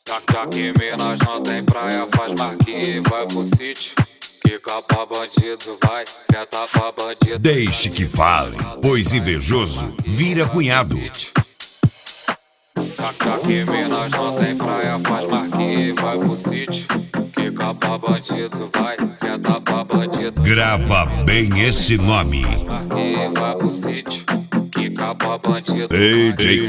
Já que Minas não tem praia, faz marquinha e vai pro sítio. Quica pra bandido, vai, senta pra bandido. Deixe que fale, pois invejoso vira cunhado. Já que Minas não tem praia, faz marquinha e vai pro sítio. Quica pra bandido, vai, senta pra bandido. Grava bem esse nome. Marquinha e vai pro sítio. Quica pra bandido. DJ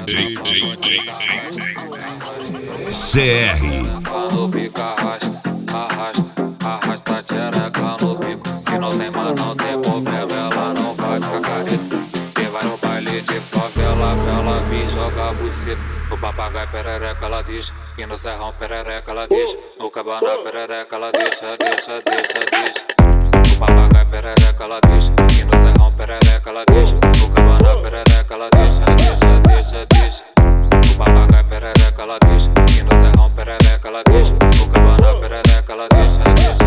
CR. No pico arrasta, arrasta, arrasta a tchereca no pico. Se não tem mas não tem problema, ela não vai ficar careta. Quem vai no baile de favela, ela vem jogar buceta. No papagaio perereca ela deixa, e no serrão perereca ela deixa. No cabana perereca ela deixa. No papagaio perereca ela deixa, e no serrão perereca ela deixa. No cabana perereca ela deixa. No papagaio perereca ela deixa, e no serrão perereca ela deixa. No cabana perereca ela deixa.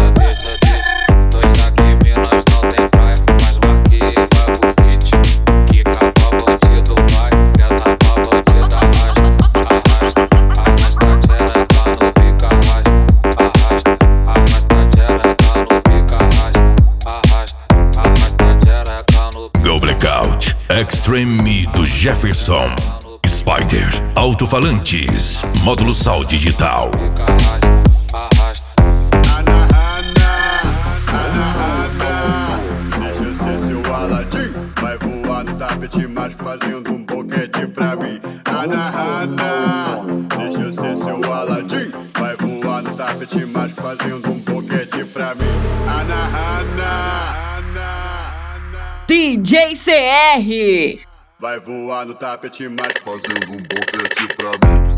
Dois aqui Minas não tem praia, mas marquei e vai pro sítio. Quica pra bandido, vai, senta pra bandido, arrasta, arrasta a tchereca no pico, arrasta a tchereca no pico, arrasta a tchereca no pico. Go Blackout Extreme do Jefferson. Spider Alto-falantes, módulo Sal digital. Deixa eu ser seu Aladim. Vai voar no tapete mágico fazendo um boquete pra mim. Deixa eu ser seu Aladim. Vai voar no tapete mágico fazendo um boquete pra mim. DJ CR. Vai voar no tapete mágico fazendo um boquete pra mim.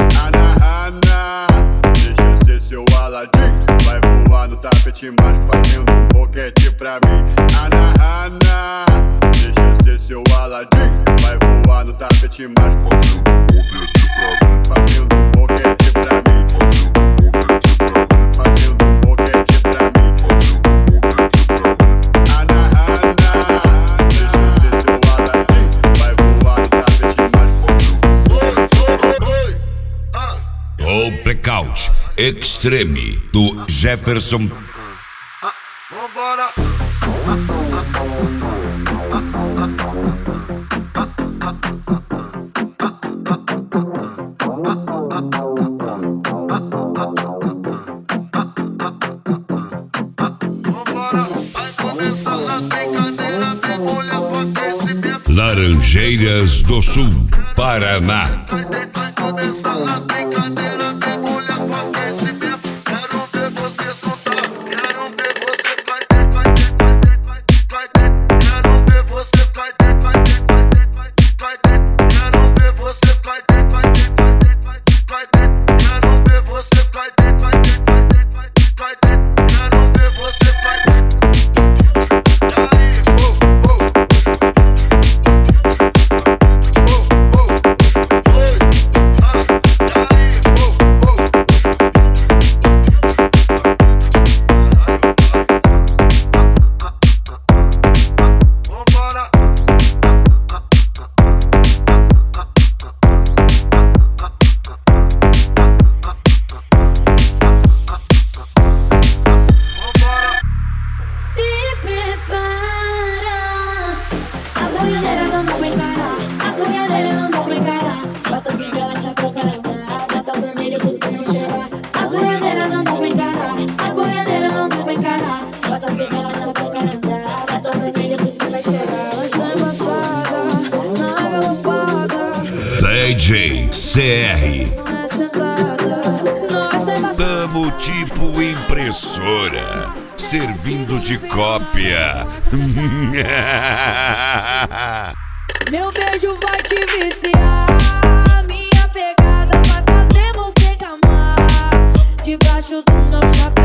Deixa eu ser seu Aladim. Vai voar no tapete mágico fazendo um boquete pra mim. Deixa eu ser seu Aladim. Vai voar no tapete mágico fazendo um boquete pra mim. Fazendo um boquete pra mim. Deixa eu ser seu Aladim. Vai voar no tapete mágico. Go Blackout Extreme do Jefferson. Vambora. Vai começar a brincadeira, mergulha pro aquecimento. Laranjeiras do Sul, Paraná. Vai começar a brincadeira, mergulha pro aquecimento. Quero ver você soltar, quero ver você vai dentro. Quero ver você vai dentro. Quero ver você vai dentro. Quero ver você vai dentro. Quero ver você vai dentro. DJ CR. Tamo tipo impressora, servindo de cópia. Meu beijo vai te viciar, minha pegada vai fazer você gamar. Debaixo do meu chapéu